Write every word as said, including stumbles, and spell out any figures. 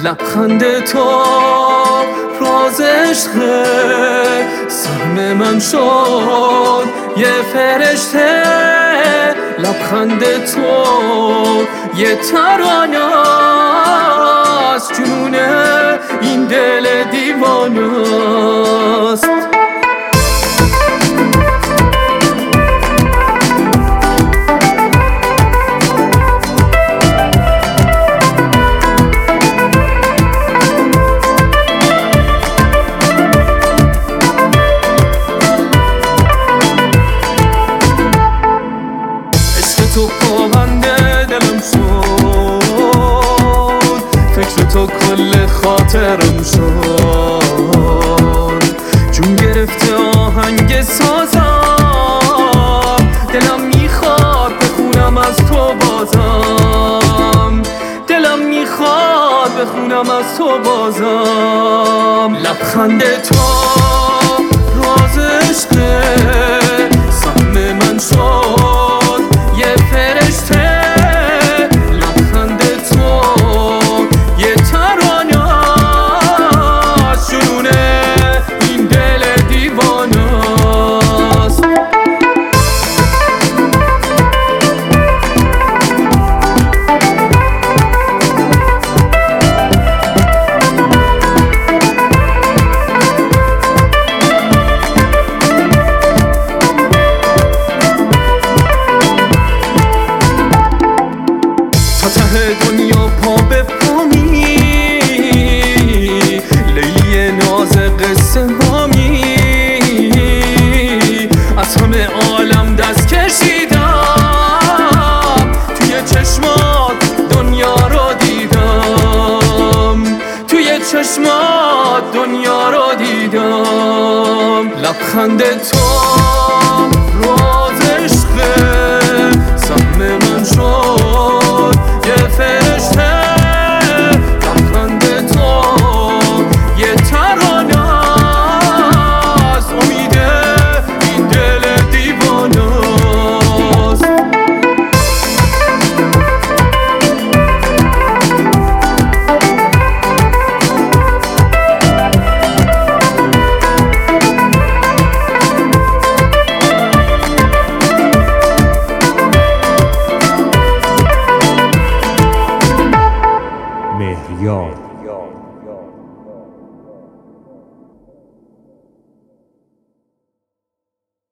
لبخند تو راز عشقه، سهم من شد یه فرشته. لبخند تو یه ترانه است، جنون این دل دیوانه است. تو پابنده دلم شد، فکر تو کل خاطرم شد. جون گرفته آهنگ سازم، دلم میخواد بخونم از تو بازم. دلم میخواد بخونم از تو بازم. لبخند تو راز عشقه، سهم من شد یه فرشته. لبخند تو یه ترانه است، جنون این دل دیوانه است. دنیا پا به پامی، لیلی ناز قصه هامی. از همه عالم دست کشیدم، توی چشمات دنیا رو دیدم. توی چشمات دنیا رو دیدم. لبخند